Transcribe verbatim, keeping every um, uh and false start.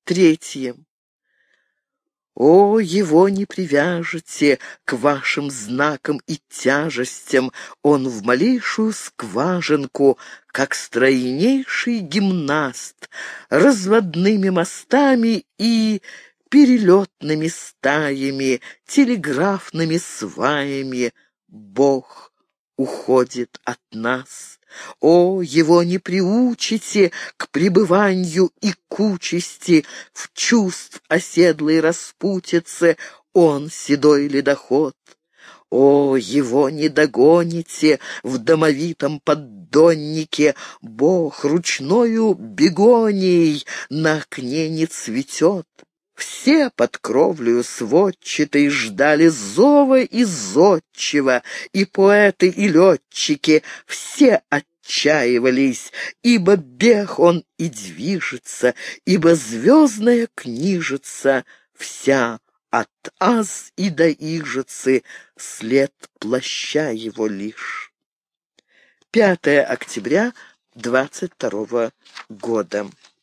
Третье. О, его не привяжете к вашим знакам и тяжестям, он в малейшую скважинку, как стройнейший гимнаст, разводными мостами и перелетными стаями, телеграфными сваями Бог уходит от нас. О, его не приучите к пребыванию и к участи в чувств оседлой распутице, он седой ледоход. О, его не догоните в домовитом поддоннике, Бог ручною бегонией на окне не цветет. Все под кровлею сводчатой ждали зова и зодчего, и поэты, и летчики, все отчаивались, ибо бег он и движется, ибо звездная книжица вся от аз и до ижицы, след плаща его лишь. пятое октября двадцать второго года.